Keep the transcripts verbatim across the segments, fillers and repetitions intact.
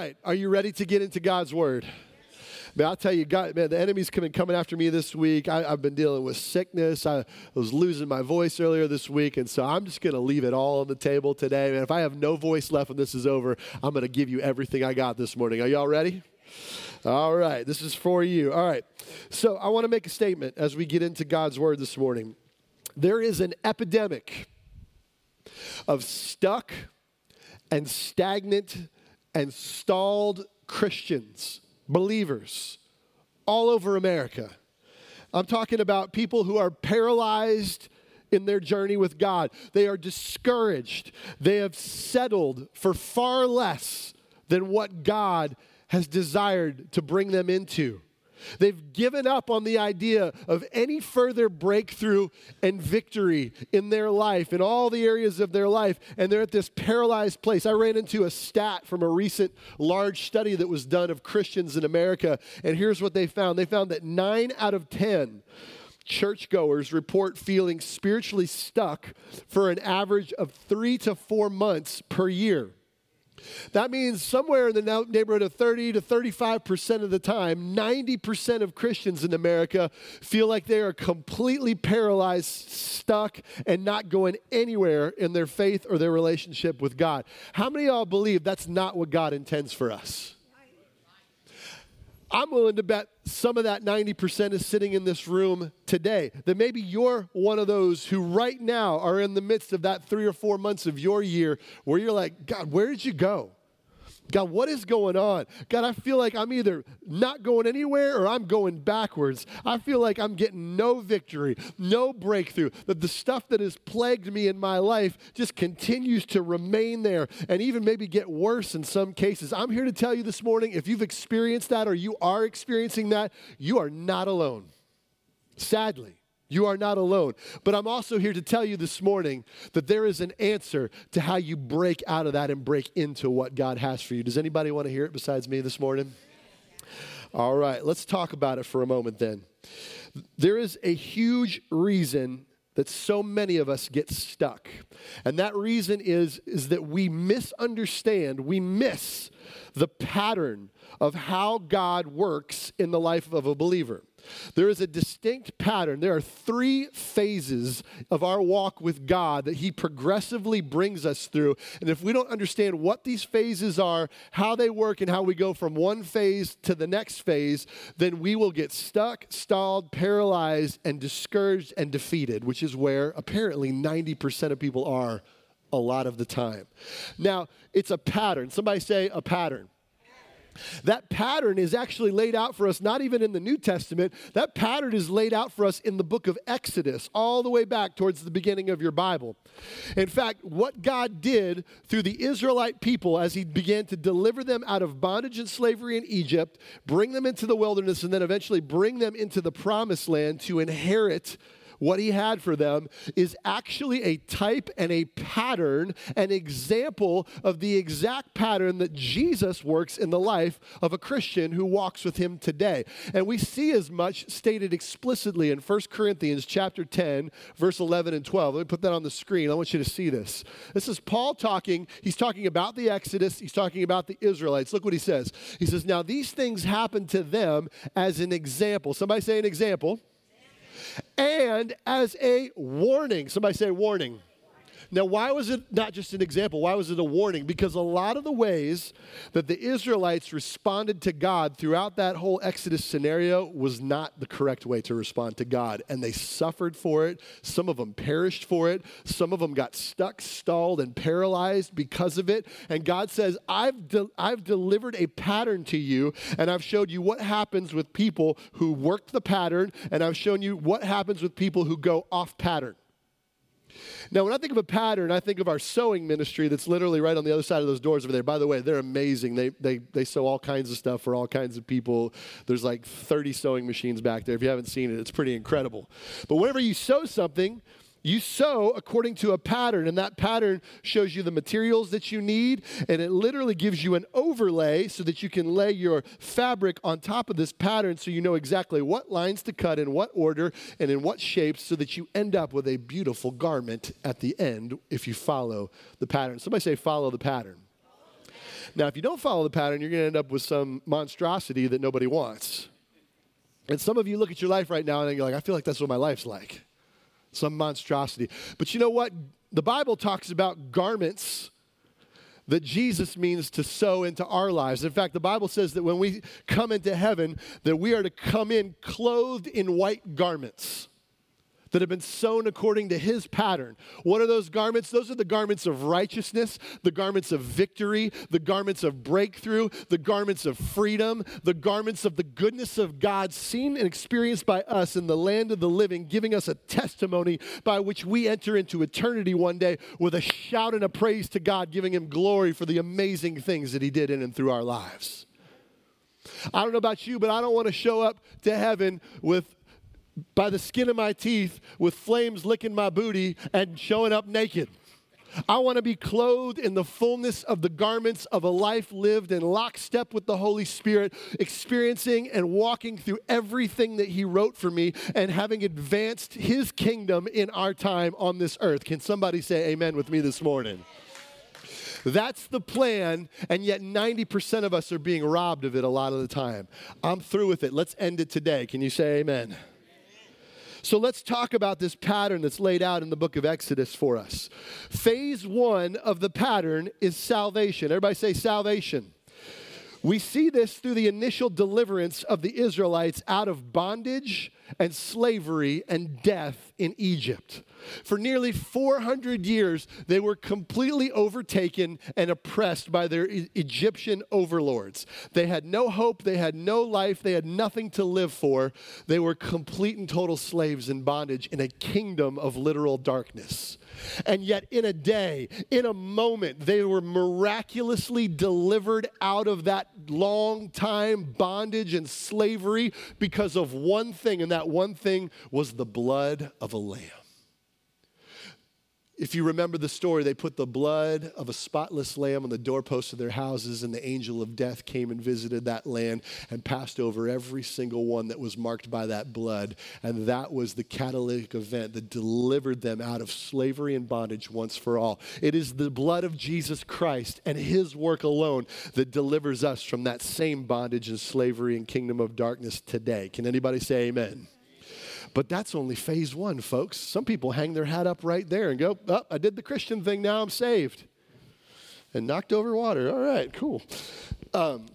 right, are you ready to get into God's word? Man, I'll tell you, God, man, the enemy's coming coming after me this week. I, I've been dealing with sickness. I was losing my voice earlier this week, and so I'm just going to leave it all on the table today. Man, if I have no voice left when this is over, I'm going to give you everything I got this morning. Are y'all ready? All right, this is for you. All right, so I want to make a statement as we get into God's word this morning. There is an epidemic of stuck and stagnant and stalled Christians, believers, all over America. I'm talking about people who are paralyzed in their journey with God. They are discouraged. They have settled for far less than what God has desired to bring them into. They've given up on the idea of any further breakthrough and victory in their life, in all the areas of their life, and they're at this paralyzed place. I ran into a stat from a recent large study that was done of Christians in America, and here's what they found. They found that nine out of ten churchgoers report feeling spiritually stuck for an average of three to four months per year. That means somewhere in the neighborhood of thirty to thirty-five percent of the time, ninety percent of Christians in America feel like they are completely paralyzed, stuck, and not going anywhere in their faith or their relationship with God. How many of y'all believe that's not what God intends for us? I'm willing to bet some of that ninety percent is sitting in this room today. That maybe you're one of those who right now are in the midst of that three or four months of your year where you're like, God, where did you go? God, what is going on? God, I feel like I'm either not going anywhere or I'm going backwards. I feel like I'm getting no victory, no breakthrough, that the stuff that has plagued me in my life just continues to remain there and even maybe get worse in some cases. I'm here to tell you this morning, if you've experienced that or you are experiencing that, you are not alone. Sadly. You are not alone. But I'm also here to tell you this morning that there is an answer to how you break out of that and break into what God has for you. Does anybody want to hear it besides me this morning? All right, let's talk about it for a moment then. There is a huge reason that so many of us get stuck. And that reason is, is that we misunderstand, we miss the pattern of how God works in the life of a believer. There is a distinct pattern. There are three phases of our walk with God that He progressively brings us through. And if we don't understand what these phases are, how they work, and how we go from one phase to the next phase, then we will get stuck, stalled, paralyzed, and discouraged and defeated, which is where apparently ninety percent of people are a lot of the time. Now, it's a pattern. Somebody say a pattern. That pattern is actually laid out for us, not even in the New Testament. That pattern is laid out for us in the book of Exodus, all the way back towards the beginning of your Bible. In fact, what God did through the Israelite people as He began to deliver them out of bondage and slavery in Egypt, bring them into the wilderness, and then eventually bring them into the promised land to inherit what He had for them, is actually a type and a pattern, an example of the exact pattern that Jesus works in the life of a Christian who walks with Him today. And we see as much stated explicitly in First Corinthians chapter ten, verse eleven and twelve. Let me put that on the screen. I want you to see this. This is Paul talking. He's talking about the Exodus. He's talking about the Israelites. Look what he says. He says, now these things happened to them as an example. Somebody say an example. And as a warning. Somebody say warning. Now, why was it not just an example? Why was it a warning? Because a lot of the ways that the Israelites responded to God throughout that whole Exodus scenario was not the correct way to respond to God. And they suffered for it. Some of them perished for it. Some of them got stuck, stalled, and paralyzed because of it. And God says, I've, de- I've delivered a pattern to you, and I've showed you what happens with people who work the pattern, and I've shown you what happens with people who go off pattern. Now, when I think of a pattern, I think of our sewing ministry that's literally right on the other side of those doors over there. By the way, they're amazing. They they they sew all kinds of stuff for all kinds of people. There's like thirty sewing machines back there. If you haven't seen it, it's pretty incredible. But whenever you sew something, you sew according to a pattern, and that pattern shows you the materials that you need, and it literally gives you an overlay so that you can lay your fabric on top of this pattern so you know exactly what lines to cut in what order and in what shapes so that you end up with a beautiful garment at the end if you follow the pattern. Somebody say follow the pattern. Now, if you don't follow the pattern, you're going to end up with some monstrosity that nobody wants. And some of you look at your life right now and you're like, I feel like that's what my life's like. Some monstrosity. But you know what? The Bible talks about garments that Jesus means to sow into our lives. In fact, the Bible says that when we come into heaven, that we are to come in clothed in white garments that have been sewn according to his pattern. What are those garments? Those are the garments of righteousness, the garments of victory, the garments of breakthrough, the garments of freedom, the garments of the goodness of God seen and experienced by us in the land of the living, giving us a testimony by which we enter into eternity one day with a shout and a praise to God, giving him glory for the amazing things that he did in and through our lives. I don't know about you, but I don't want to show up to heaven with by the skin of my teeth with flames licking my booty and showing up naked. I want to be clothed in the fullness of the garments of a life lived in lockstep with the Holy Spirit, experiencing and walking through everything that he wrote for me and having advanced his kingdom in our time on this earth. Can somebody say amen with me this morning? That's the plan, and yet ninety percent of us are being robbed of it a lot of the time. I'm through with it. Let's end it today. Can you say amen? So let's talk about this pattern that's laid out in the book of Exodus for us. Phase one of the pattern is salvation. Everybody say salvation. We see this through the initial deliverance of the Israelites out of bondage and slavery and death in Egypt. For nearly four hundred years, they were completely overtaken and oppressed by their e- Egyptian overlords. They had no hope, they had no life, they had nothing to live for. They were complete and total slaves in bondage in a kingdom of literal darkness. And yet in a day, in a moment, they were miraculously delivered out of that long time bondage and slavery because of one thing, and that one thing was the blood of a lamb. If you remember the story, they put the blood of a spotless lamb on the doorposts of their houses, and the angel of death came and visited that land and passed over every single one that was marked by that blood. And that was the catalytic event that delivered them out of slavery and bondage once for all. It is the blood of Jesus Christ and his work alone that delivers us from that same bondage and slavery and kingdom of darkness today. Can anybody say amen? But that's only phase one, folks. Some people hang their hat up right there and go, oh, I did the Christian thing, now I'm saved. And knocked over water. All right, cool. Um,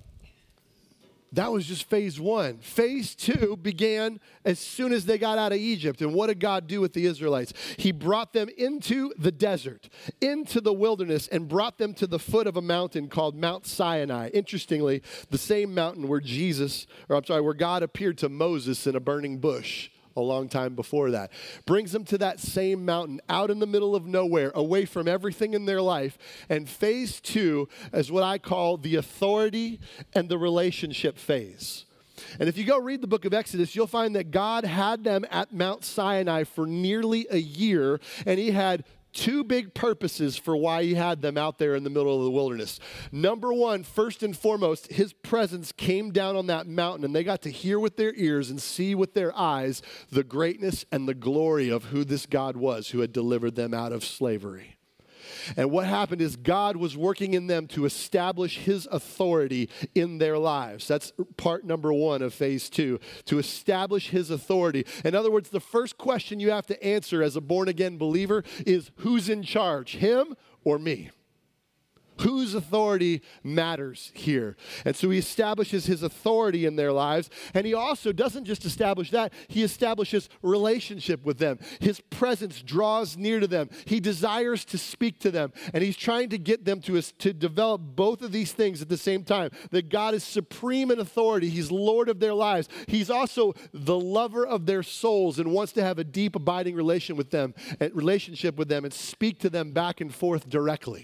that was just phase one. Phase two began as soon as they got out of Egypt. And what did God do with the Israelites? He brought them into the desert, into the wilderness, and brought them to the foot of a mountain called Mount Sinai. Interestingly, the same mountain where Jesus, or I'm sorry, where God appeared to Moses in a burning bush a long time before that. Brings them to that same mountain out in the middle of nowhere, away from everything in their life. And phase two is what I call the authority and the relationship phase. And if you go read the book of Exodus, you'll find that God had them at Mount Sinai for nearly a year, and he had two big purposes for why he had them out there in the middle of the wilderness. Number one, first and foremost, his presence came down on that mountain, and they got to hear with their ears and see with their eyes the greatness and the glory of who this God was who had delivered them out of slavery. And what happened is God was working in them to establish his authority in their lives. That's part number one of phase two, to establish his authority. In other words, the first question you have to answer as a born-again believer is, who's in charge, him or me? Whose authority matters here? And so he establishes his authority in their lives. And he also doesn't just establish that, he establishes relationship with them. His presence draws near to them. He desires to speak to them. And he's trying to get them to, to develop both of these things at the same time. That God is supreme in authority. He's Lord of their lives. He's also the lover of their souls and wants to have a deep, abiding relation with them, relationship with them and speak to them back and forth directly.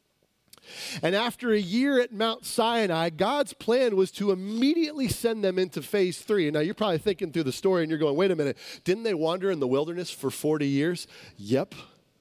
And after a year at Mount Sinai, God's plan was to immediately send them into phase three. And now you're probably thinking through the story and you're going, wait a minute, didn't they wander in the wilderness for forty years? Yep.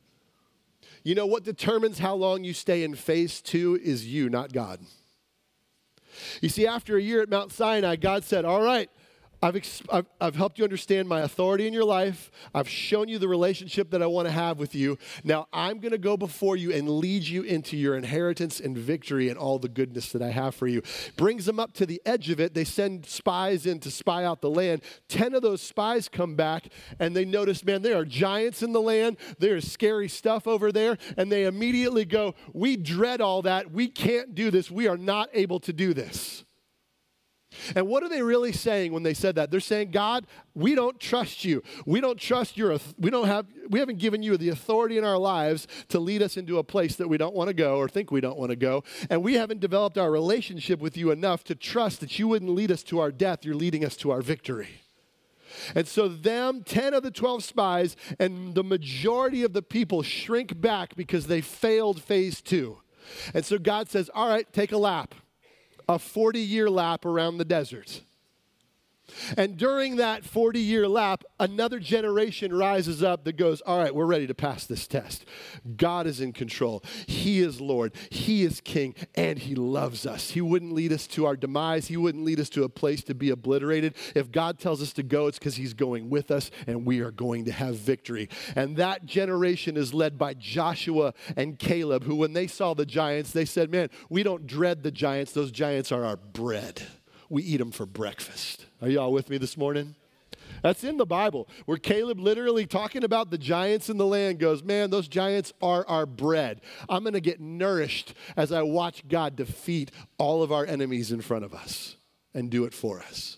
You know what determines how long you stay in phase two is you, not God. You see, after a year at Mount Sinai, God said, all right, I've, ex- I've, I've helped you understand my authority in your life. I've shown you the relationship that I want to have with you. Now I'm going to go before you and lead you into your inheritance and victory and all the goodness that I have for you. Brings them up to the edge of it. They send spies in to spy out the land. Ten of those spies come back and they notice, man, there are giants in the land. There's scary stuff over there. And they immediately go, we dread all that. We can't do this. We are not able to do this. And what are they really saying when they said that? They're saying, God, we don't trust you. We don't trust your, we don't have, we haven't given you the authority in our lives to lead us into a place that we don't want to go or think we don't want to go. And we haven't developed our relationship with you enough to trust that you wouldn't lead us to our death. You're leading us to our victory. And so them, ten of the twelve spies, and the majority of the people shrink back because they failed phase two. And so God says, all right, take a lap. A forty-year lap around the desert. And during that forty-year lap, another generation rises up that goes, all right, we're ready to pass this test. God is in control. He is Lord. He is King, and He loves us. He wouldn't lead us to our demise. He wouldn't lead us to a place to be obliterated. If God tells us to go, it's because He's going with us, and we are going to have victory. And that generation is led by Joshua and Caleb, who when they saw the giants, they said, man, we don't dread the giants. Those giants are our bread. We eat them for breakfast. Are y'all with me this morning? That's in the Bible, where Caleb literally talking about the giants in the land goes, man, those giants are our bread. I'm going to get nourished as I watch God defeat all of our enemies in front of us and do it for us.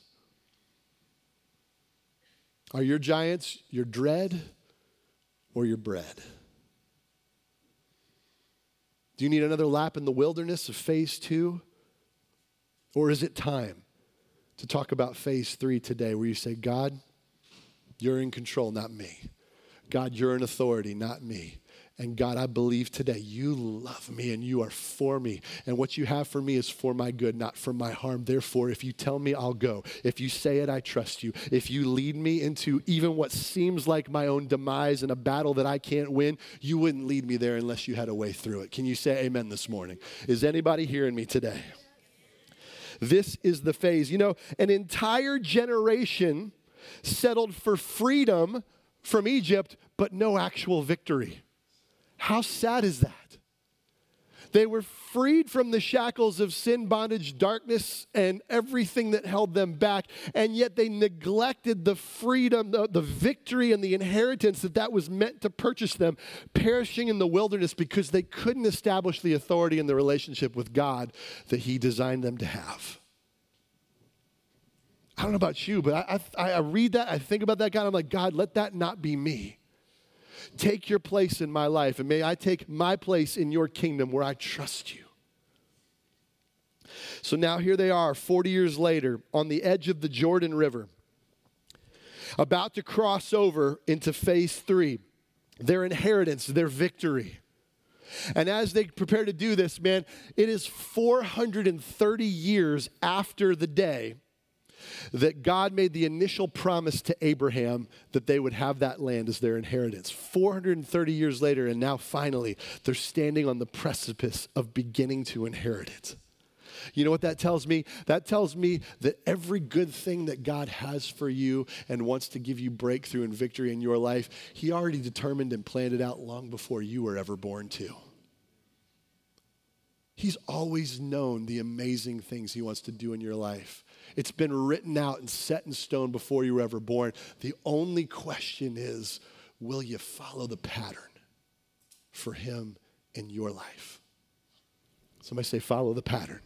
Are your giants your dread or your bread? Do you need another lap in the wilderness of phase two? Or is it time to talk about phase three today where you say, God, you're in control, not me. God, you're in authority, not me. And God, I believe today you love me and you are for me. And what you have for me is for my good, not for my harm. Therefore, if you tell me, I'll go. If you say it, I trust you. If you lead me into even what seems like my own demise in a battle that I can't win, you wouldn't lead me there unless you had a way through it. Can you say amen this morning? Is anybody hearing me today? This is the phase. You know, an entire generation settled for freedom from Egypt, but no actual victory. How sad is that? They were freed from the shackles of sin, bondage, darkness, and everything that held them back, and yet they neglected the freedom, the, the victory, and the inheritance that that was meant to purchase them, perishing in the wilderness because they couldn't establish the authority and the relationship with God that He designed them to have. I don't know about you, but I, I, I read that, I think about that God, I'm like, God, let that not be me. Take your place in my life, and may I take my place in your kingdom where I trust you. So now here they are, forty years later, on the edge of the Jordan River, about to cross over into phase three, their inheritance, their victory. And as they prepare to do this, man, it is four hundred thirty years after the day that God made the initial promise to Abraham that they would have that land as their inheritance. four hundred thirty years later, and now finally, they're standing on the precipice of beginning to inherit it. You know what that tells me? That tells me that every good thing that God has for you and wants to give you breakthrough and victory in your life, He already determined and planned it out long before you were ever born too. He's always known the amazing things He wants to do in your life. It's been written out and set in stone before you were ever born. The only question is, will you follow the pattern for Him in your life? Somebody say, follow the pattern.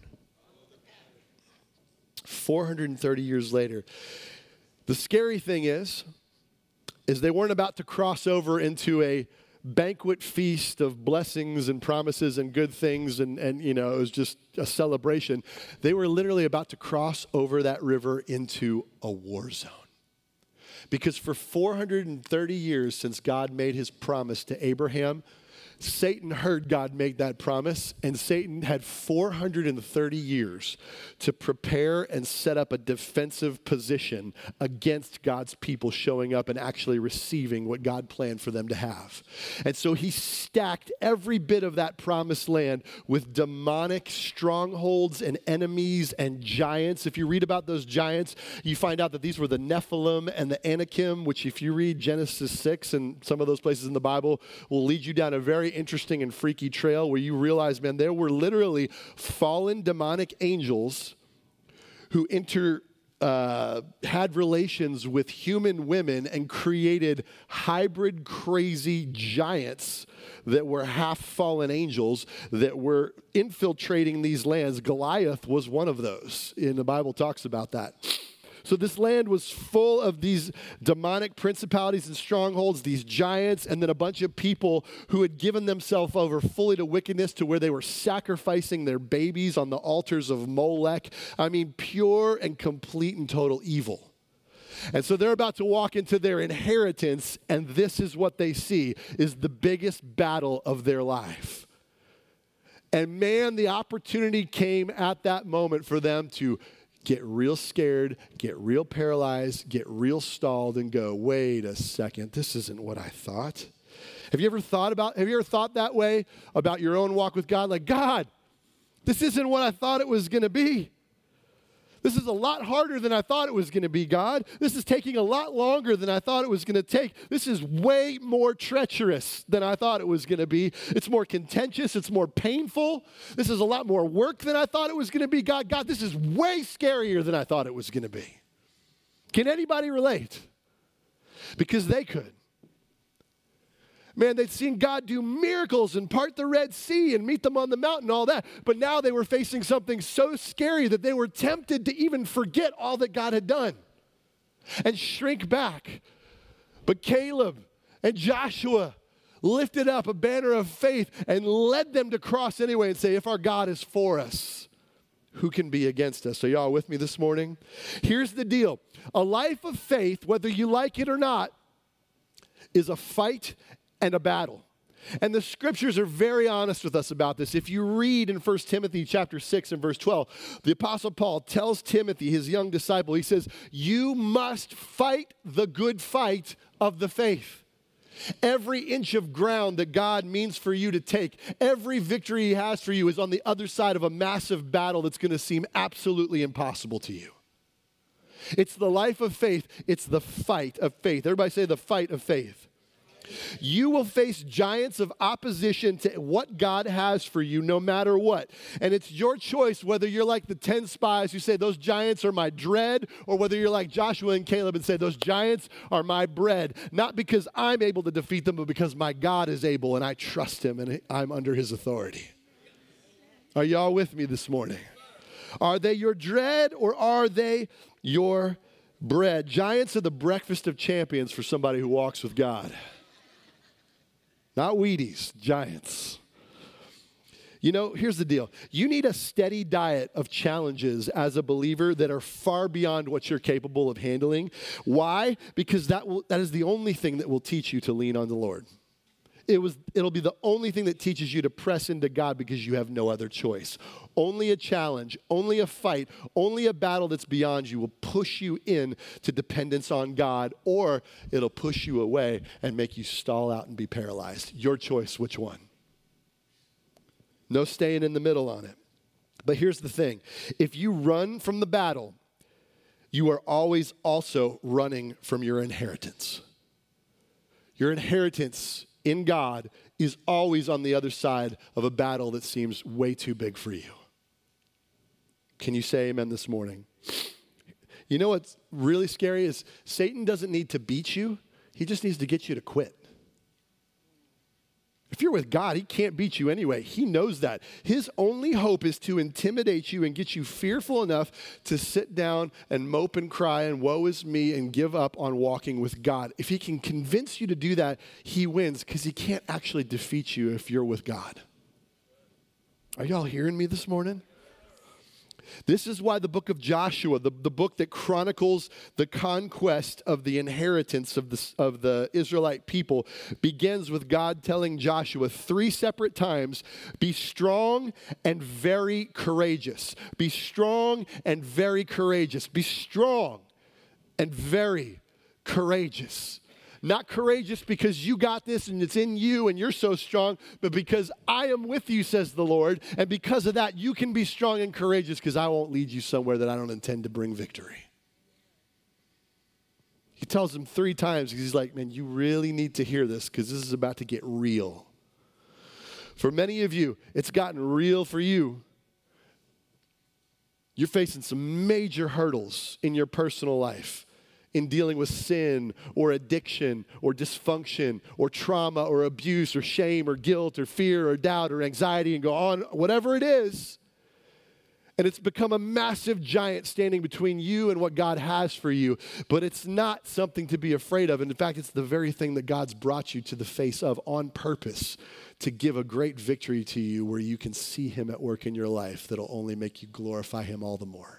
four hundred thirty years later. The scary thing is, is they weren't about to cross over into a banquet feast of blessings and promises and good things, and, and you know, it was just a celebration. They were literally about to cross over that river into a war zone. Because for four hundred thirty years since God made His promise to Abraham, Satan heard God make that promise, and Satan had four hundred thirty years to prepare and set up a defensive position against God's people showing up and actually receiving what God planned for them to have. And so he stacked every bit of that promised land with demonic strongholds and enemies and giants. If you read about those giants, you find out that these were the Nephilim and the Anakim, which if you read Genesis six and some of those places in the Bible will lead you down a very interesting and freaky trail where you realize, man, there were literally fallen demonic angels who enter, uh, had relations with human women and created hybrid crazy giants that were half fallen angels that were infiltrating these lands. Goliath was one of those, and the Bible talks about that. So this land was full of these demonic principalities and strongholds, these giants, and then a bunch of people who had given themselves over fully to wickedness to where they were sacrificing their babies on the altars of Molech. I mean, pure and complete and total evil. And so they're about to walk into their inheritance, and this is what they see, is the biggest battle of their life. And man, the opportunity came at that moment for them to get real scared, get real paralyzed, get real stalled, and go, wait a second, this isn't what I thought. Have you ever thought about, have you ever thought that way about your own walk with God? Like, God, this isn't what I thought it was going to be. This is a lot harder than I thought it was going to be, God. This is taking a lot longer than I thought it was going to take. This is way more treacherous than I thought it was going to be. It's more contentious. It's more painful. This is a lot more work than I thought it was going to be. God, God, this is way scarier than I thought it was going to be. Can anybody relate? Because they could. Man, they'd seen God do miracles and part the Red Sea and meet them on the mountain and all that. But now they were facing something so scary that they were tempted to even forget all that God had done and shrink back. But Caleb and Joshua lifted up a banner of faith and led them to cross anyway and say, if our God is for us, who can be against us? Are y'all with me this morning? Here's the deal. A life of faith, whether you like it or not, is a fight and a battle. And the scriptures are very honest with us about this. If you read in First Timothy chapter six and verse twelve, the Apostle Paul tells Timothy, his young disciple, he says, you must fight the good fight of the faith. Every inch of ground that God means for you to take, every victory he has for you is on the other side of a massive battle that's going to seem absolutely impossible to you. It's the life of faith. It's the fight of faith. Everybody say the fight of faith. You will face giants of opposition to what God has for you no matter what. And it's your choice whether you're like the ten spies who say those giants are my dread, or whether you're like Joshua and Caleb and say those giants are my bread. Not because I'm able to defeat them, but because my God is able and I trust him and I'm under his authority. Are y'all with me this morning? Are they your dread or are they your bread? Giants are the breakfast of champions for somebody who walks with God. Not Wheaties, giants. You know, here's the deal. You need a steady diet of challenges as a believer that are far beyond what you're capable of handling. Why? Because that will, that is the only thing that will teach you to lean on the Lord. It was, it'll be the only thing that teaches you to press into God because you have no other choice. Only a challenge, only a fight, only a battle that's beyond you will push you in to dependence on God, or it'll push you away and make you stall out and be paralyzed. Your choice, which one? No staying in the middle on it. But here's the thing. If you run from the battle, you are always also running from your inheritance. Your inheritance in God is always on the other side of a battle that seems way too big for you. Can you say amen this morning? You know what's really scary is Satan doesn't need to beat you. He just needs to get you to quit. If you're with God, he can't beat you anyway. He knows that. His only hope is to intimidate you and get you fearful enough to sit down and mope and cry and woe is me and give up on walking with God. If he can convince you to do that, he wins because he can't actually defeat you if you're with God. Are y'all hearing me this morning? This is why the book of Joshua, the, the book that chronicles the conquest of the inheritance of the, of the Israelite people, begins with God telling Joshua three separate times, be strong and very courageous. Be strong and very courageous. Be strong and very courageous. Not courageous because you got this and it's in you and you're so strong, but because I am with you, says the Lord. And because of that, you can be strong and courageous because I won't lead you somewhere that I don't intend to bring victory. He tells him three times because he's like, man, you really need to hear this because this is about to get real. For many of you, it's gotten real for you. You're facing some major hurdles in your personal life, in dealing with sin or addiction or dysfunction or trauma or abuse or shame or guilt or fear or doubt or anxiety, and go on, whatever it is. And it's become a massive giant standing between you and what God has for you. But it's not something to be afraid of. And in fact, it's the very thing that God's brought you to the face of on purpose to give a great victory to you where you can see him at work in your life that'll only make you glorify him all the more.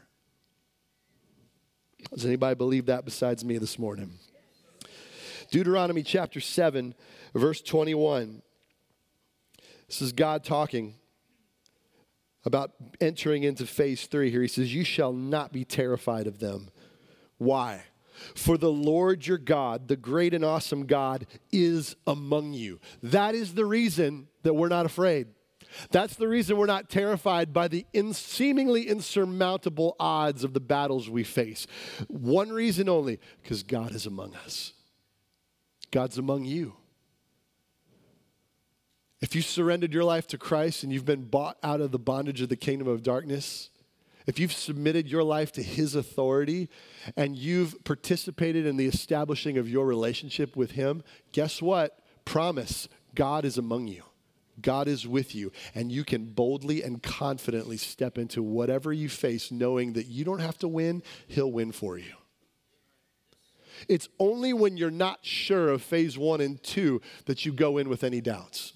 Does anybody believe that besides me this morning? Deuteronomy chapter seven, verse twenty-one. This is God talking about entering into phase three here. He says, you shall not be terrified of them. Why? For the Lord your God, the great and awesome God, is among you. That is the reason that we're not afraid. That's the reason we're not terrified by the in seemingly insurmountable odds of the battles we face. One reason only, because God is among us. God's among you. If you surrendered your life to Christ and you've been bought out of the bondage of the kingdom of darkness, if you've submitted your life to his authority and you've participated in the establishing of your relationship with him, guess what? Promise, God is among you. God is with you, and you can boldly and confidently step into whatever you face knowing that you don't have to win, he'll win for you. It's only when you're not sure of phase one and two that you go in with any doubts.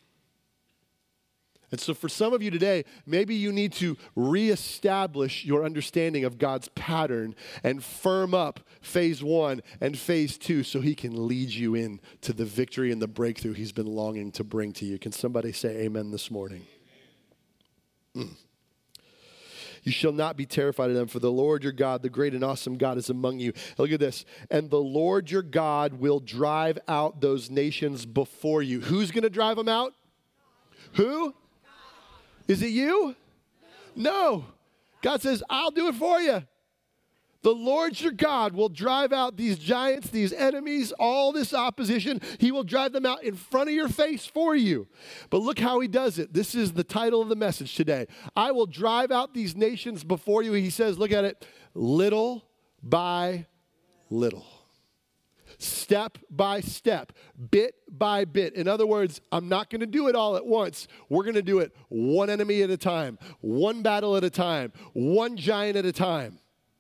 And so for some of you today, maybe you need to reestablish your understanding of God's pattern and firm up phase one and phase two so he can lead you in to the victory and the breakthrough he's been longing to bring to you. Can somebody say amen this morning? Mm. You shall not be terrified of them, for the Lord your God, the great and awesome God, is among you. Look at this. And the Lord your God will drive out those nations before you. Who's going to drive them out? Who? Is it you? No. God says, I'll do it for you. The Lord your God will drive out these giants, these enemies, all this opposition. He will drive them out in front of your face for you. But look how he does it. This is the title of the message today. I will drive out these nations before you. He says, look at it, little by little. Step by step, bit by bit. In other words, I'm not going to do it all at once. We're going to do it one enemy at a time, one battle at a time, one giant at a time.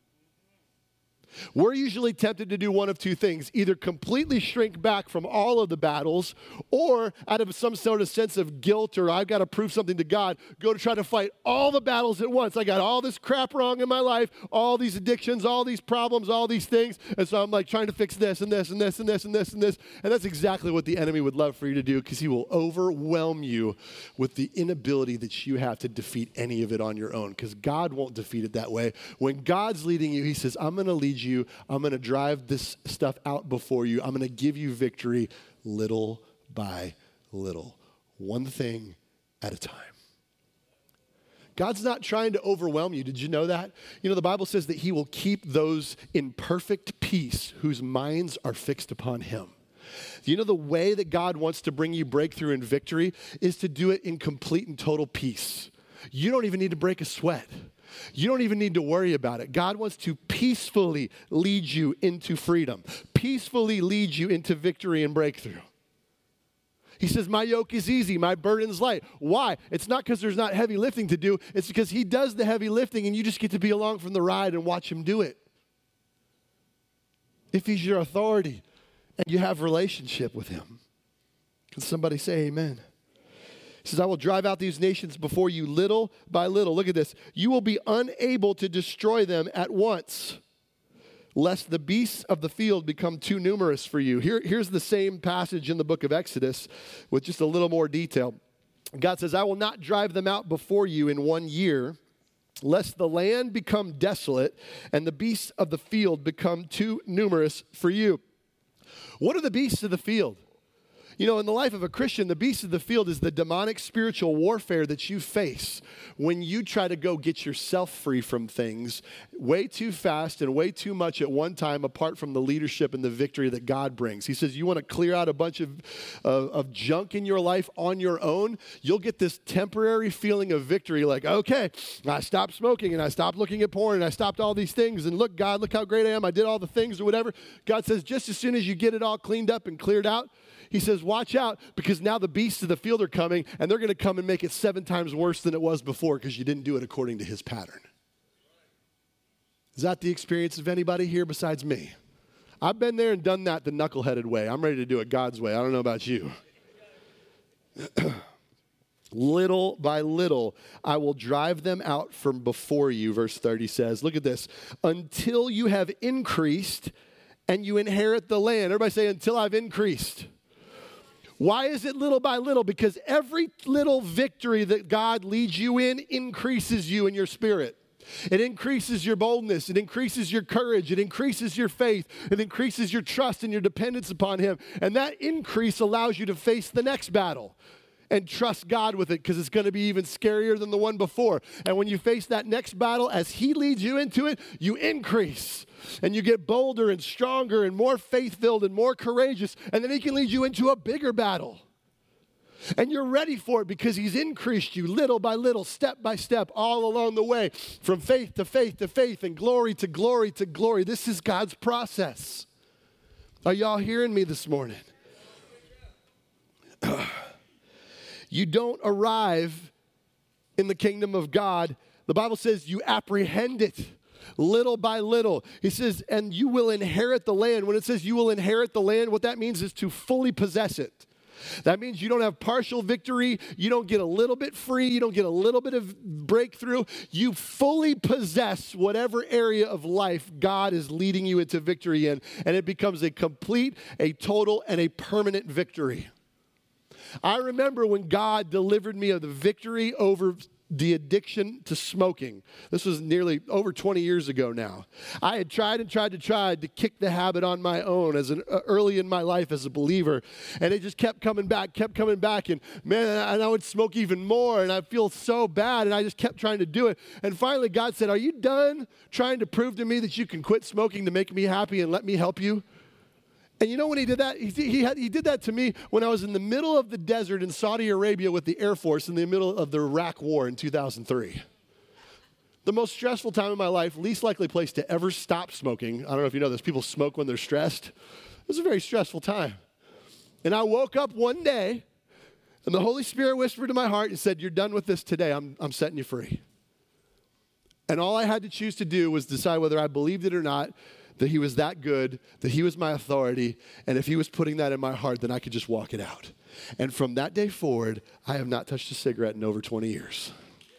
We're usually tempted to do one of two things, either completely shrink back from all of the battles, or out of some sort of sense of guilt or I've got to prove something to God, go to try to fight all the battles at once. I got all this crap wrong in my life, all these addictions, all these problems, all these things, and so I'm like trying to fix this and this and this and this and this and this, and that's exactly what the enemy would love for you to do, because he will overwhelm you with the inability that you have to defeat any of it on your own, because God won't defeat it that way. When God's leading you, he says, I'm going to lead you you. I'm going to drive this stuff out before you. I'm going to give you victory little by little, one thing at a time. God's not trying to overwhelm you. Did you know that? You know, the Bible says that he will keep those in perfect peace whose minds are fixed upon him. You know, the way that God wants to bring you breakthrough and victory is to do it in complete and total peace. You don't even need to break a sweat. You don't even need to worry about it. God wants to peacefully lead you into freedom, peacefully lead you into victory and breakthrough. He says, my yoke is easy, my burden's light. Why? It's not because there's not heavy lifting to do. It's because he does the heavy lifting and you just get to be along from the ride and watch him do it. If he's your authority and you have relationship with him. Can somebody say amen? He says, I will drive out these nations before you little by little. Look at this. You will be unable to destroy them at once, lest the beasts of the field become too numerous for you. Here, here's the same passage in the book of Exodus with just a little more detail. God says, I will not drive them out before you in one year, lest the land become desolate and the beasts of the field become too numerous for you. What are the beasts of the field? You know, in the life of a Christian, the beast of the field is the demonic spiritual warfare that you face when you try to go get yourself free from things way too fast and way too much at one time apart from the leadership and the victory that God brings. He says you want to clear out a bunch of, of, of junk in your life on your own, you'll get this temporary feeling of victory like, okay, I stopped smoking and I stopped looking at porn and I stopped all these things and look, God, look how great I am. I did all the things or whatever. God says just as soon as you get it all cleaned up and cleared out, he says, watch out, because now the beasts of the field are coming, and they're going to come and make it seven times worse than it was before because you didn't do it according to his pattern. Is that the experience of anybody here besides me? I've been there and done that the knuckleheaded way. I'm ready to do it God's way. I don't know about you. Little by little, I will drive them out from before you, verse thirty says. Look at this. Until you have increased and you inherit the land. Everybody say, until I've increased. Why is it little by little? Because every little victory that God leads you in increases you in your spirit. It increases your boldness. It increases your courage. It increases your faith. It increases your trust and your dependence upon him. And that increase allows you to face the next battle and trust God with it because it's going to be even scarier than the one before. And when you face that next battle, as he leads you into it, you increase. And you get bolder and stronger and more faith-filled and more courageous. And then he can lead you into a bigger battle. And you're ready for it because he's increased you little by little, step by step, all along the way, from faith to faith to faith and glory to glory to glory. This is God's process. Are y'all hearing me this morning? You don't arrive in the kingdom of God. The Bible says you apprehend it. Little by little. He says, and you will inherit the land. When it says you will inherit the land, what that means is to fully possess it. That means you don't have partial victory. You don't get a little bit free. You don't get a little bit of breakthrough. You fully possess whatever area of life God is leading you into victory in, and it becomes a complete, a total, and a permanent victory. I remember when God delivered me of the victory over the addiction to smoking. This was nearly over twenty years ago now. I had tried and tried to try to kick the habit on my own as an uh, early in my life as a believer, and it just kept coming back, kept coming back, and man, and I would smoke even more, and I feel so bad, and I just kept trying to do it. And finally, God said, "Are you done trying to prove to me that you can quit smoking to make me happy and let me help you?" And you know when he did that? He, he, had, he did that to me when I was in the middle of the desert in Saudi Arabia with the Air Force in the middle of the Iraq War in two thousand three. The most stressful time of my life, least likely place to ever stop smoking. I don't know if you know this. People smoke when they're stressed. It was a very stressful time. And I woke up one day, and the Holy Spirit whispered to my heart and said, "You're done with this today. I'm, I'm setting you free." And all I had to choose to do was decide whether I believed it or not, that he was that good, that he was my authority, and if he was putting that in my heart, then I could just walk it out. And from that day forward, I have not touched a cigarette in over twenty years.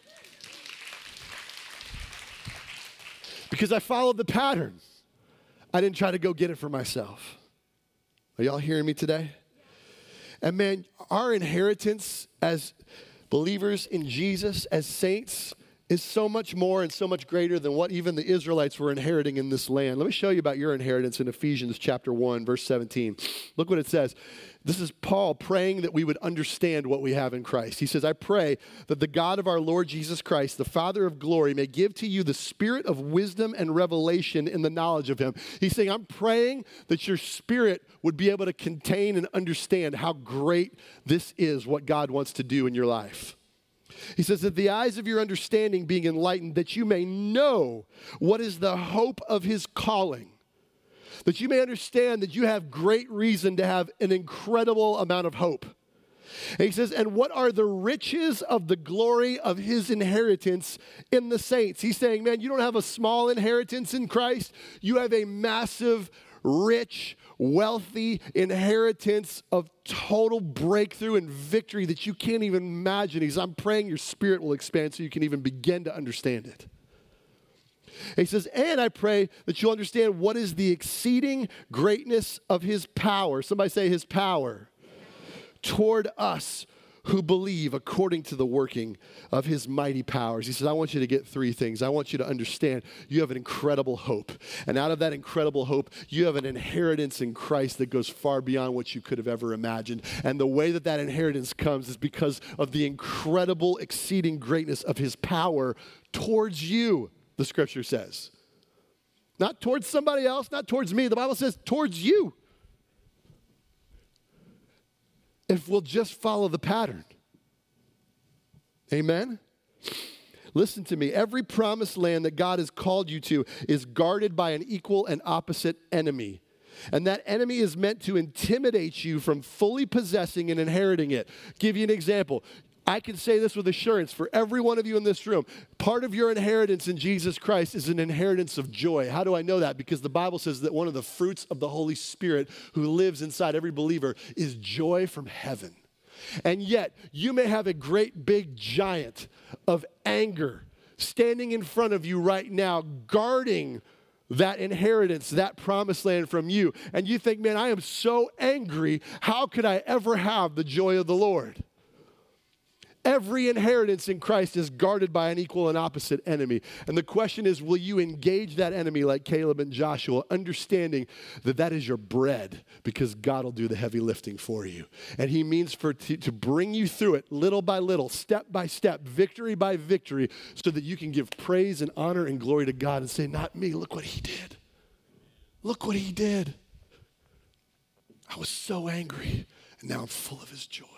Because I followed the pattern. I didn't try to go get it for myself. Are y'all hearing me today? And man, our inheritance as believers in Jesus, as saints, is so much more and so much greater than what even the Israelites were inheriting in this land. Let me show you about your inheritance in Ephesians chapter one, verse seventeen. Look what it says. This is Paul praying that we would understand what we have in Christ. He says, "I pray that the God of our Lord Jesus Christ, the Father of glory, may give to you the spirit of wisdom and revelation in the knowledge of him." He's saying, I'm praying that your spirit would be able to contain and understand how great this is, what God wants to do in your life. He says that the eyes of your understanding being enlightened, that you may know what is the hope of his calling, that you may understand that you have great reason to have an incredible amount of hope. And he says, and what are the riches of the glory of his inheritance in the saints? He's saying, man, you don't have a small inheritance in Christ. You have a massive rich, wealthy inheritance of total breakthrough and victory that you can't even imagine. He's, I'm praying your spirit will expand so you can even begin to understand it. He says, and I pray that you'll understand what is the exceeding greatness of his power. Somebody say his power. Toward us who believe according to the working of his mighty powers. He says, I want you to get three things. I want you to understand you have an incredible hope. And out of that incredible hope, you have an inheritance in Christ that goes far beyond what you could have ever imagined. And the way that that inheritance comes is because of the incredible exceeding greatness of his power towards you, the scripture says. Not towards somebody else, not towards me. The Bible says towards you. If we'll just follow the pattern. Amen? Listen to me. Every promised land that God has called you to is guarded by an equal and opposite enemy. And that enemy is meant to intimidate you from fully possessing and inheriting it. Give you an example. I can say this with assurance for every one of you in this room. Part of your inheritance in Jesus Christ is an inheritance of joy. How do I know that? Because the Bible says that one of the fruits of the Holy Spirit who lives inside every believer is joy from heaven. And yet, you may have a great big giant of anger standing in front of you right now, guarding that inheritance, that promised land from you. And you think, man, I am so angry. How could I ever have the joy of the Lord? Every inheritance in Christ is guarded by an equal and opposite enemy. And the question is, will you engage that enemy like Caleb and Joshua, understanding that that is your bread because God will do the heavy lifting for you. And he means for to, to bring you through it little by little, step by step, victory by victory, so that you can give praise and honor and glory to God and say, not me, look what he did. Look what he did. I was so angry, and now I'm full of his joy.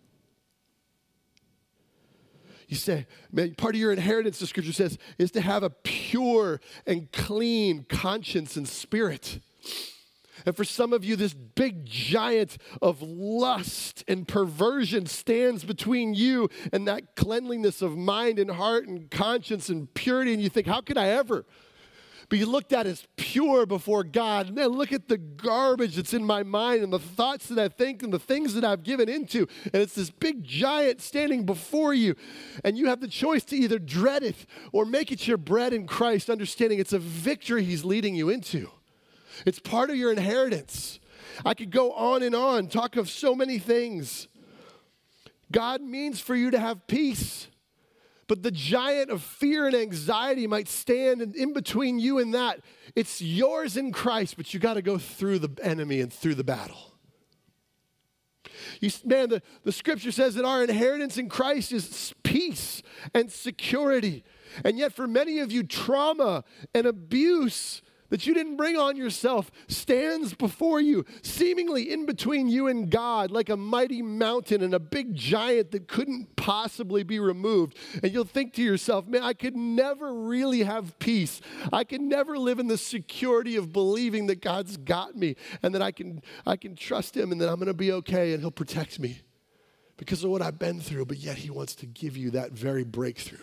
You say, man, part of your inheritance, the scripture says, is to have a pure and clean conscience and spirit. And for some of you, this big giant of lust and perversion stands between you and that cleanliness of mind and heart and conscience and purity. And you think, how could I ever be looked at as pure before God? And then look at the garbage that's in my mind and the thoughts that I think and the things that I've given into. And it's this big giant standing before you. And you have the choice to either dread it or make it your bread in Christ, understanding it's a victory he's leading you into. It's part of your inheritance. I could go on and on, talk of so many things. God means for you to have peace. But the giant of fear and anxiety might stand in, in between you and that. It's yours in Christ, but you got to go through the enemy and through the battle. You, man, the, the scripture says that our inheritance in Christ is peace and security. And yet for many of you, trauma and abuse that you didn't bring on yourself stands before you, seemingly in between you and God, like a mighty mountain and a big giant that couldn't possibly be removed. And you'll think to yourself, man, I could never really have peace. I can never live in the security of believing that God's got me and that I can, I can trust him and that I'm going to be okay and he'll protect me because of what I've been through. But yet he wants to give you that very breakthrough.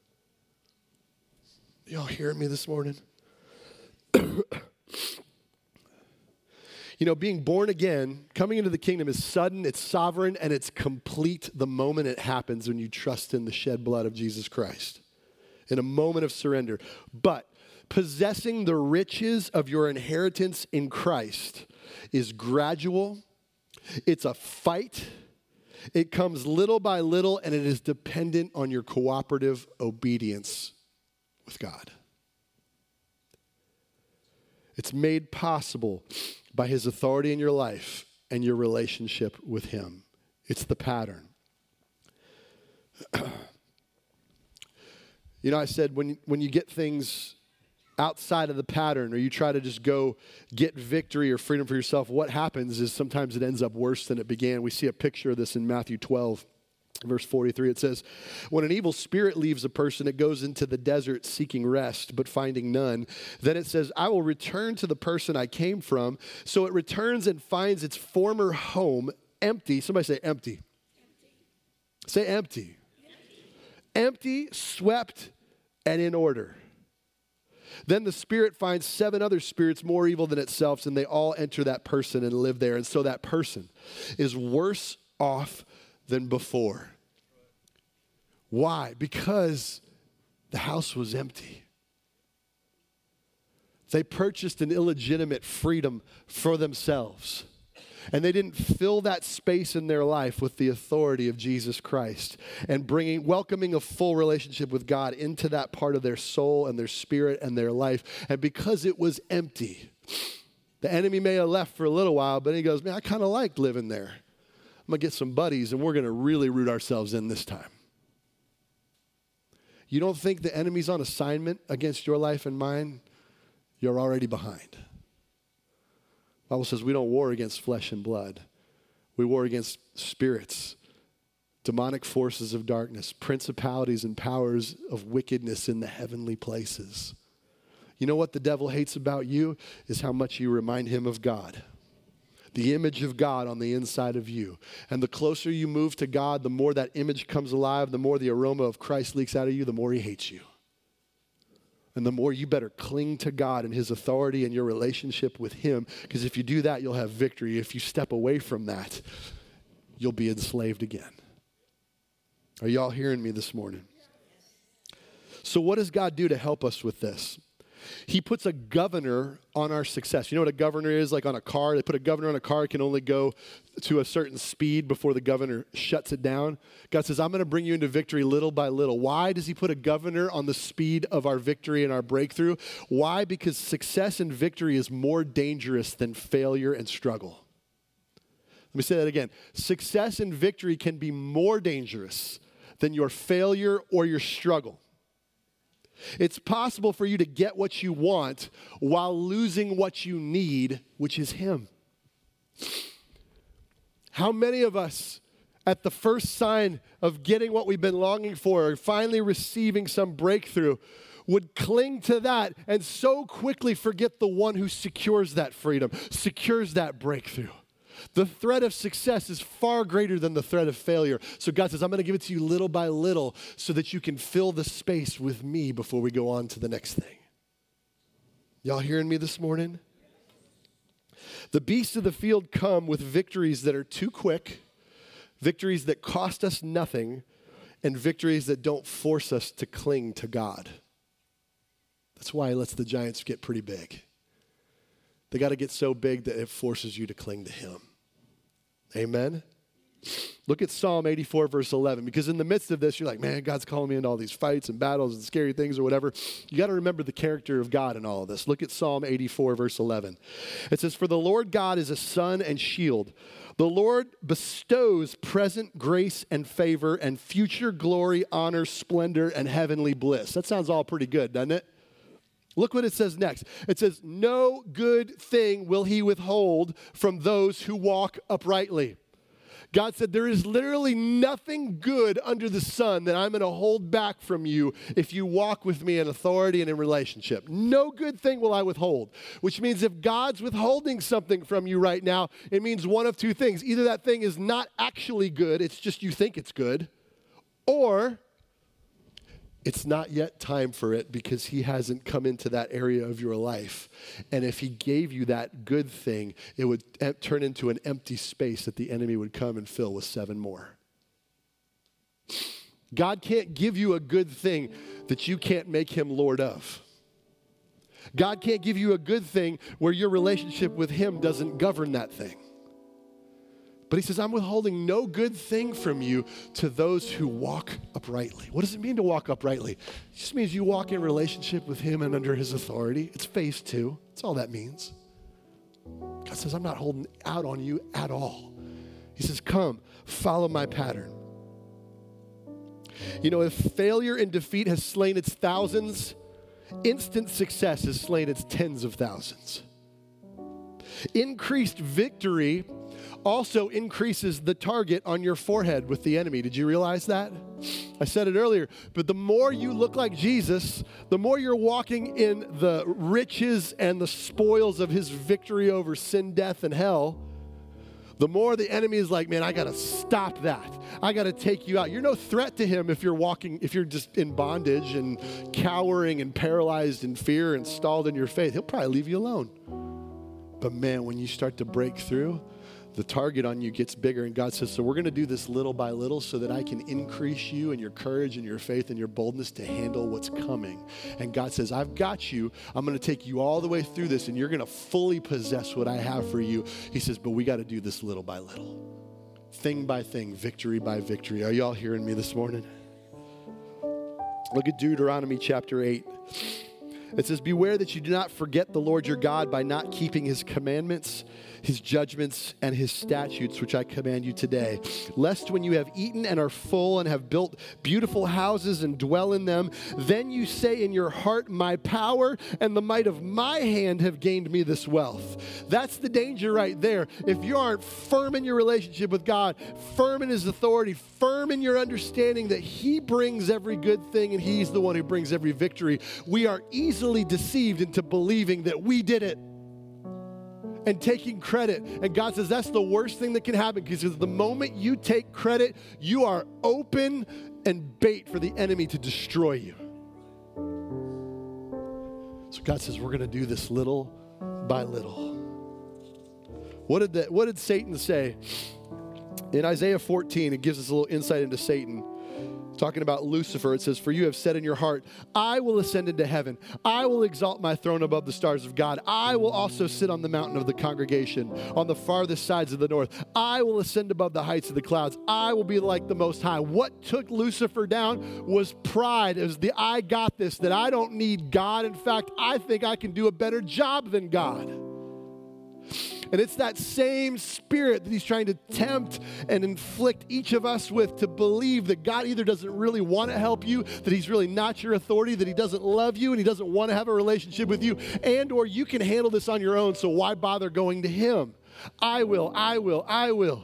Y'all hearing me this morning? You know, being born again, coming into the kingdom is sudden, it's sovereign, and it's complete the moment it happens when you trust in the shed blood of Jesus Christ. In a moment of surrender. But possessing the riches of your inheritance in Christ is gradual. It's a fight. It comes little by little, and it is dependent on your cooperative obedience with God. It's made possible by his authority in your life and your relationship with him. It's the pattern. You know, I said when, when you get things outside of the pattern or you try to just go get victory or freedom for yourself, what happens is sometimes it ends up worse than it began. We see a picture of this in Matthew twelve. Verse forty-three, it says, when an evil spirit leaves a person, it goes into the desert seeking rest, but finding none. Then it says, I will return to the person I came from. So it returns and finds its former home empty. Somebody say empty. Empty. Say empty. Empty. Empty, swept, and in order. Then the spirit finds seven other spirits more evil than itself, and they all enter that person and live there. And so that person is worse off than before. Why? Because the house was empty. They purchased an illegitimate freedom for themselves. And they didn't fill that space in their life with the authority of Jesus Christ and bringing, welcoming a full relationship with God into that part of their soul and their spirit and their life. And because it was empty, the enemy may have left for a little while, but he goes, man, I kind of like living there. I'm going to get some buddies and we're going to really root ourselves in this time. You don't think the enemy's on assignment against your life and mine? You're already behind. The Bible says we don't war against flesh and blood. We war against spirits, demonic forces of darkness, principalities and powers of wickedness in the heavenly places. You know what the devil hates about you is how much you remind him of God. The image of God on the inside of you. And the closer you move to God, the more that image comes alive, the more the aroma of Christ leaks out of you, the more he hates you. And the more you better cling to God and his authority and your relationship with him, because if you do that, you'll have victory. If you step away from that, you'll be enslaved again. Are y'all hearing me this morning? So what does God do to help us with this? He puts a governor on our success. You know what a governor is? Like on a car, they put a governor on a car. It can only go to a certain speed before the governor shuts it down. God says, I'm going to bring you into victory little by little. Why does he put a governor on the speed of our victory and our breakthrough? Why? Because success and victory is more dangerous than failure and struggle. Let me say that again. Success and victory can be more dangerous than your failure or your struggle. It's possible for you to get what you want while losing what you need, which is him. How many of us, at the first sign of getting what we've been longing for, or finally receiving some breakthrough, would cling to that and so quickly forget the one who secures that freedom, secures that breakthrough? The threat of success is far greater than the threat of failure. So God says, I'm going to give it to you little by little so that you can fill the space with me before we go on to the next thing. Y'all hearing me this morning? The beasts of the field come with victories that are too quick, victories that cost us nothing, and victories that don't force us to cling to God. That's why he lets the giants get pretty big. They got to get so big that it forces you to cling to him. Amen? Look at Psalm eighty-four, verse eleven, because in the midst of this, you're like, man, God's calling me into all these fights and battles and scary things or whatever. You got to remember the character of God in all of this. Look at Psalm eighty-four, verse eleven. It says, for the Lord God is a sun and shield. The Lord bestows present grace and favor and future glory, honor, splendor, and heavenly bliss. That sounds all pretty good, doesn't it? Look what it says next. It says, no good thing will he withhold from those who walk uprightly. God said, there is literally nothing good under the sun that I'm going to hold back from you if you walk with me in authority and in relationship. No good thing will I withhold, which means if God's withholding something from you right now, it means one of two things. Either that thing is not actually good, it's just you think it's good, or it's not yet time for it because he hasn't come into that area of your life. And if he gave you that good thing, it would em- turn into an empty space that the enemy would come and fill with seven more. God can't give you a good thing that you can't make him Lord of. God can't give you a good thing where your relationship with him doesn't govern that thing. But he says, I'm withholding no good thing from you to those who walk uprightly. What does it mean to walk uprightly? It just means you walk in relationship with him and under his authority. It's phase two. That's all that means. God says, I'm not holding out on you at all. He says, come, follow my pattern. You know, if failure and defeat has slain its thousands, instant success has slain its tens of thousands. Increased victory also increases the target on your forehead with the enemy. Did you realize that? I said it earlier, but the more you look like Jesus, the more you're walking in the riches and the spoils of his victory over sin, death, and hell, The more the enemy is like, man, I got to stop that. I got to take you out. You're no threat to him if you're walking, if you're just in bondage and cowering and paralyzed in fear and stalled in your faith. He'll probably leave you alone. But man, when you start to break through, the target on you gets bigger. And God says, so we're going to do this little by little so that I can increase you and your courage and your faith and your boldness to handle what's coming. And God says, I've got you. I'm going to take you all the way through this, and you're going to fully possess what I have for you. He says, but we got to do this little by little, thing by thing, victory by victory. Are y'all hearing me this morning? Look at Deuteronomy chapter eight. It says, beware that you do not forget the Lord your God by not keeping his commandments, his judgments, and his statutes, which I command you today. Lest when you have eaten and are full and have built beautiful houses and dwell in them, then you say in your heart, my power and the might of my hand have gained me this wealth. That's the danger right there. If you aren't firm in your relationship with God, firm in his authority, firm in your understanding that he brings every good thing and he's the one who brings every victory, we are easily deceived into believing that we did it and taking credit. And God says that's the worst thing that can happen, because the moment you take credit, you are open and bait for the enemy to destroy you. So God says we're going to do this little by little. What did the, what did Satan say? In Isaiah fourteen, it gives us a little insight into Satan. Talking about Lucifer, it says, for you have said in your heart, I will ascend into heaven. I will exalt my throne above the stars of God. I will also sit on the mountain of the congregation on the farthest sides of the north. I will ascend above the heights of the clouds. I will be like the Most High. What took Lucifer down was pride. It was the I got this, that I don't need God. In fact, I think I can do a better job than God. And it's that same spirit that he's trying to tempt and inflict each of us with, to believe that God either doesn't really want to help you, that he's really not your authority, that he doesn't love you, and he doesn't want to have a relationship with you, and or you can handle this on your own, so why bother going to him? I will, I will, I will.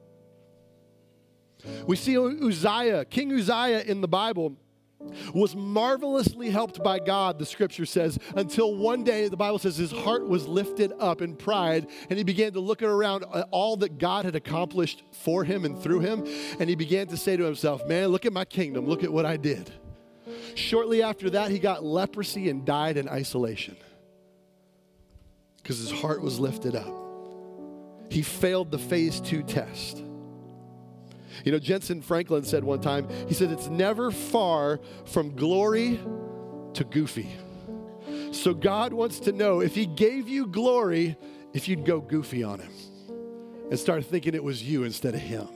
We see Uzziah, King Uzziah in the Bible, was marvelously helped by God, the scripture says, until one day, the Bible says, his heart was lifted up in pride, and he began to look around at all that God had accomplished for him and through him, and he began to say to himself, man, look at my kingdom, look at what I did. Shortly after that, he got leprosy and died in isolation because his heart was lifted up. He failed the phase two test. You know, Jensen Franklin said one time, he said, it's never far from glory to goofy. So God wants to know, if he gave you glory, if you'd go goofy on him and start thinking it was you instead of him.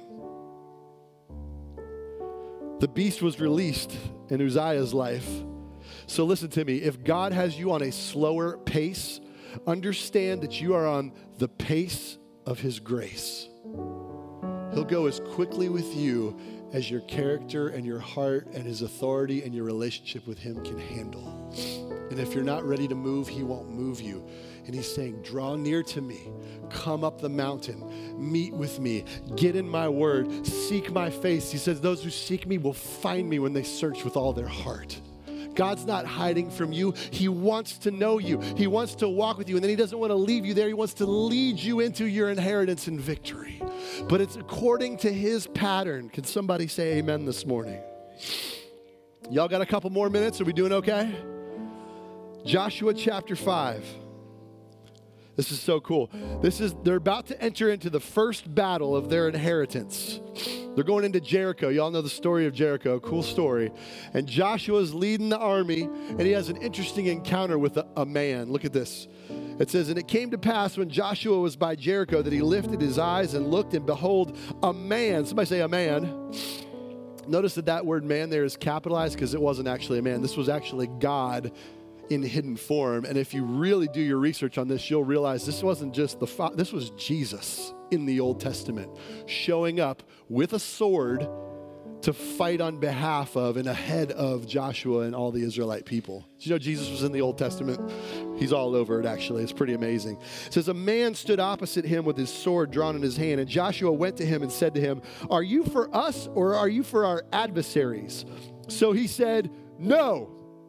The beast was released in Uzziah's life. So listen to me, if God has you on a slower pace, understand that you are on the pace of his grace. He'll go as quickly with you as your character and your heart and his authority and your relationship with him can handle. And if you're not ready to move, he won't move you. And he's saying, draw near to me, come up the mountain, meet with me, get in my word, seek my face. He says, those who seek me will find me when they search with all their heart. God's not hiding from you. He wants to know you. He wants to walk with you. And then he doesn't want to leave you there. He wants to lead you into your inheritance and victory. But it's according to his pattern. Can somebody say amen this morning? Y'all got a couple more minutes? Are we doing okay? Joshua chapter five. This is so cool. This is, they're about to enter into the first battle of their inheritance. They're going into Jericho. Y'all know the story of Jericho. Cool story. And Joshua's leading the army, and he has an interesting encounter with a, a man. Look at this. It says, and it came to pass when Joshua was by Jericho that he lifted his eyes and looked, and behold, a man. Somebody say a man. Notice that that word man there is capitalized because it wasn't actually a man. This was actually God in hidden form. And if you really do your research on this, you'll realize this wasn't just the fa- this was Jesus in the Old Testament showing up with a sword to fight on behalf of and ahead of Joshua and all the Israelite people. Did you know Jesus was in the Old Testament? He's all over it, actually. It's pretty amazing. It says, a man stood opposite him with his sword drawn in his hand, and Joshua went to him and said to him, are you for us or are you for our adversaries? So he said, no.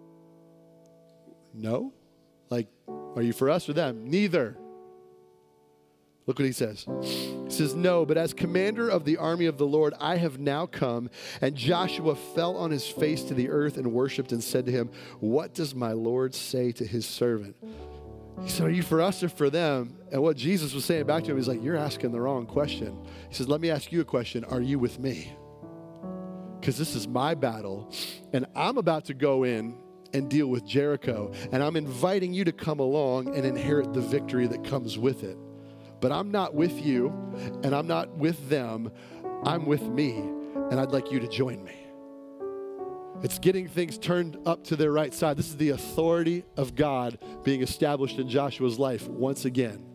No? Like, are you for us or them? Neither. Look what he says. He says, no, but as commander of the army of the Lord, I have now come. And Joshua fell on his face to the earth and worshiped and said to him, what does my Lord say to his servant? He said, are you for us or for them? And what Jesus was saying back to him is like, you're asking the wrong question. He says, let me ask you a question. Are you with me? Because this is my battle, and I'm about to go in and deal with Jericho, and I'm inviting you to come along and inherit the victory that comes with it. But I'm not with you, and I'm not with them. I'm with me, and I'd like you to join me. It's getting things turned up to their right side. This is the authority of God being established in Joshua's life once again.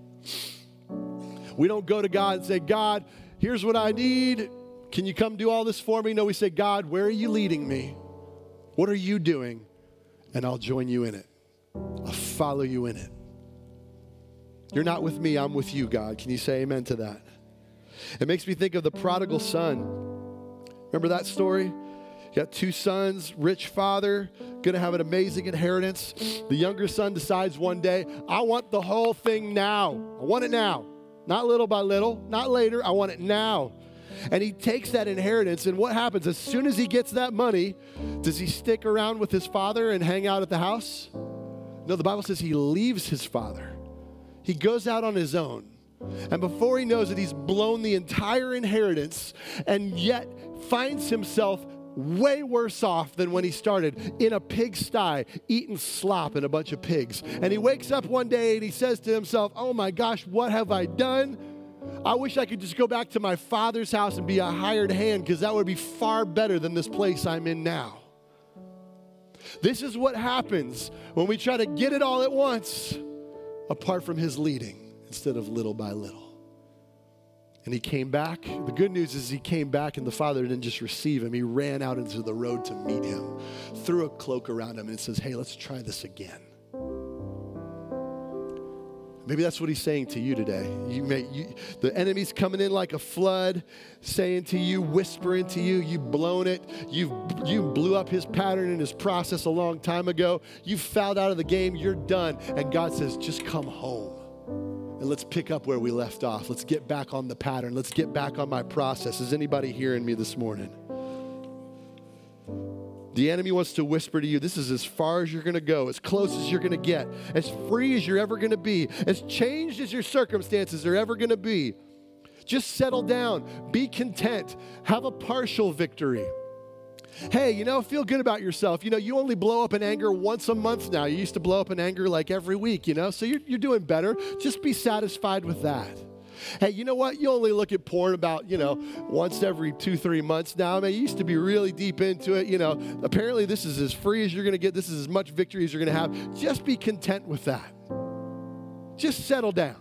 We don't go to God and say, God, here's what I need. Can you come do all this for me? No, we say, God, where are you leading me? What are you doing? And I'll join you in it. I'll follow you in it. You're not with me, I'm with you, God. Can you say amen to that? It makes me think of the prodigal son. Remember that story? You got two sons, rich father, going to have an amazing inheritance. The younger son decides one day, I want the whole thing now. I want it now. Not little by little, not later. I want it now. And he takes that inheritance, and what happens? As soon as he gets that money, does he stick around with his father and hang out at the house? No, the Bible says he leaves his father. He goes out on his own. And before he knows it, he's blown the entire inheritance and yet finds himself way worse off than when he started, in a pigsty, eating slop in a bunch of pigs. And he wakes up one day and he says to himself, oh my gosh, what have I done? I wish I could just go back to my father's house and be a hired hand, because that would be far better than this place I'm in now. This is what happens when we try to get it all at once, apart from his leading, instead of little by little. And he came back. The good news is he came back, and the father didn't just receive him. He ran out into the road to meet him, threw a cloak around him, and says, hey, let's try this again. Maybe that's what he's saying to you today. You may, you, the enemy's coming in like a flood, saying to you, whispering to you, you've blown it. You've, you blew up his pattern and his process a long time ago. You've fouled out of the game. You're done. And God says, just come home. And let's pick up where we left off. Let's get back on the pattern. Let's get back on my process. Is anybody hearing me this morning? The enemy wants to whisper to you, this is as far as you're going to go, as close as you're going to get, as free as you're ever going to be, as changed as your circumstances are ever going to be. Just settle down. Be content. Have a partial victory. Hey, you know, feel good about yourself. You know, you only blow up in anger once a month now. You used to blow up in anger like every week, you know, so you're, you're doing better. Just be satisfied with that. Hey, you know what? You only look at porn about, you know, once every two, three months now. I mean, you used to be really deep into it. You know, apparently this is as free as you're going to get. This is as much victory as you're going to have. Just be content with that. Just settle down.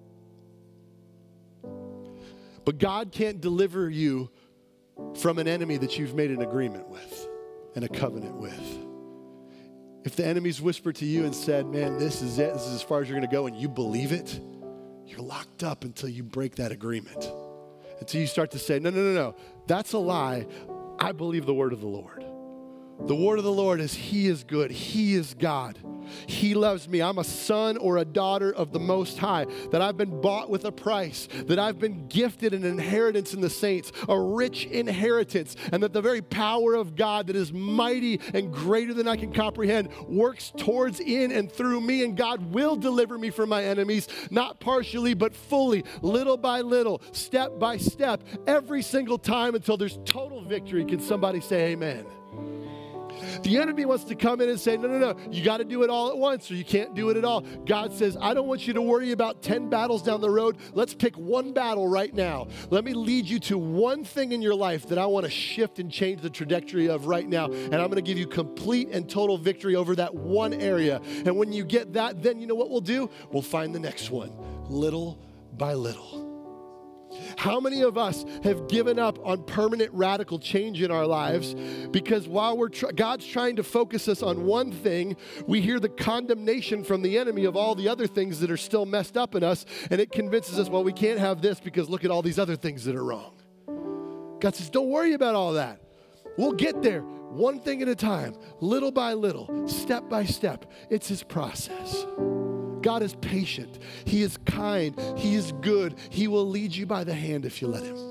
But God can't deliver you from an enemy that you've made an agreement with and a covenant with. If the enemy's whispered to you and said, man, this is it, this is as far as you're going to go, and you believe it, you're locked up until you break that agreement. Until you start to say, no, no, no, no, that's a lie. I believe the word of the Lord. The word of the Lord is he is good. He is God. He loves me. I'm a son or a daughter of the Most High, that I've been bought with a price, that I've been gifted an inheritance in the saints, a rich inheritance, and that the very power of God that is mighty and greater than I can comprehend works towards, in, and through me, and God will deliver me from my enemies, not partially, but fully, little by little, step by step, every single time until there's total victory. Can somebody say amen? The enemy wants to come in and say, no, no, no, you got to do it all at once or you can't do it at all. God says, I don't want you to worry about ten battles down the road. Let's pick one battle right now. Let me lead you to one thing in your life that I want to shift and change the trajectory of right now. And I'm going to give you complete and total victory over that one area. And when you get that, then you know what we'll do? We'll find the next one, little by little. How many of us have given up on permanent radical change in our lives because while we're tr- God's trying to focus us on one thing, we hear the condemnation from the enemy of all the other things that are still messed up in us, and it convinces us, well, we can't have this because look at all these other things that are wrong. God says, don't worry about all that. We'll get there one thing at a time, little by little, step by step. It's his process. God is patient. He is kind. He is good. He will lead you by the hand if you let him.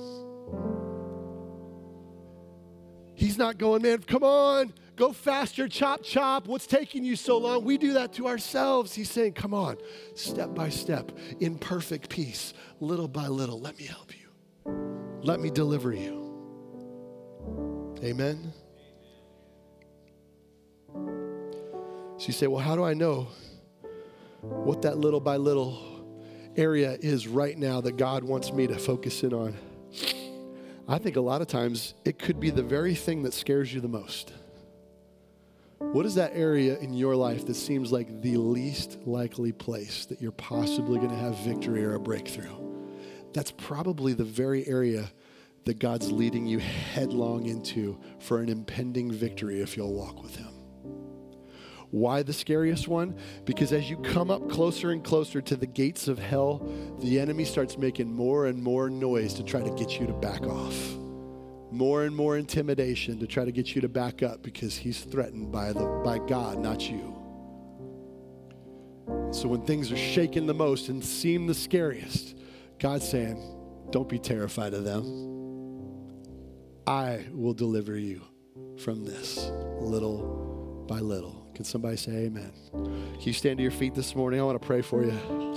He's not going, man, come on, go faster, chop, chop. What's taking you so long? We do that to ourselves. He's saying, come on, step by step, in perfect peace, little by little. Let me help you. Let me deliver you. Amen? So you say, well, how do I know what that little by little area is right now that God wants me to focus in on? I think a lot of times it could be the very thing that scares you the most. What is that area in your life that seems like the least likely place that you're possibly going to have victory or a breakthrough? That's probably the very area that God's leading you headlong into for an impending victory if you'll walk with him. Why the scariest one? Because as you come up closer and closer to the gates of hell, the enemy starts making more and more noise to try to get you to back off. More and more intimidation to try to get you to back up because he's threatened by the by God, not you. So when things are shaking the most and seem the scariest, God's saying, don't be terrified of them. I will deliver you from this little by little. Can somebody say amen? Can you stand to your feet this morning? I want to pray for you.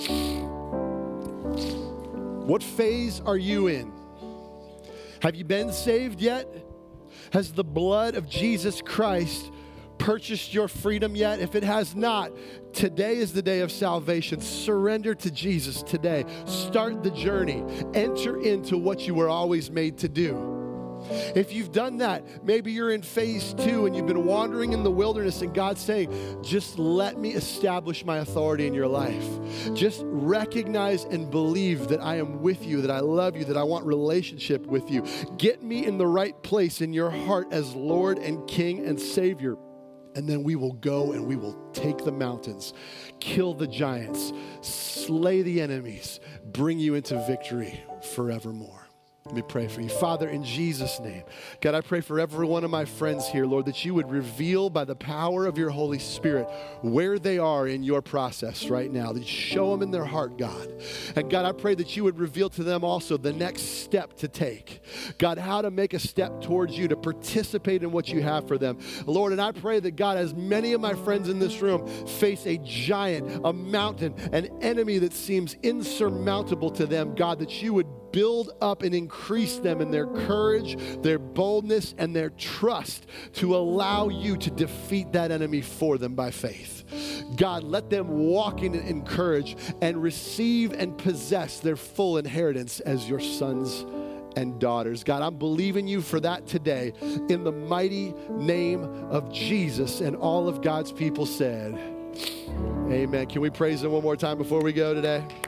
What phase are you in? Have you been saved yet? Has the blood of Jesus Christ purchased your freedom yet? If it has not, today is the day of salvation. Surrender to Jesus today. Start the journey. Enter into what you were always made to do. If you've done that, maybe you're in phase two and you've been wandering in the wilderness and God's saying, just let me establish my authority in your life. Just recognize and believe that I am with you, that I love you, that I want relationship with you. Get me in the right place in your heart as Lord and King and Savior. And then we will go and we will take the mountains, kill the giants, slay the enemies, bring you into victory forevermore. Let me pray for you. Father, in Jesus' name, God, I pray for every one of my friends here, Lord, that you would reveal by the power of your Holy Spirit where they are in your process right now, that you show them in their heart, God. And God, I pray that you would reveal to them also the next step to take. God, how to make a step towards you, to participate in what you have for them. Lord, and I pray that, God, as many of my friends in this room face a giant, a mountain, an enemy that seems insurmountable to them, God, that you would build up and increase them in their courage, their boldness, and their trust to allow you to defeat that enemy for them by faith. God, let them walk in in courage and receive and possess their full inheritance as your sons and daughters. God, I'm believing you for that today in the mighty name of Jesus. And all of God's people said, amen. Can we praise him one more time before we go today?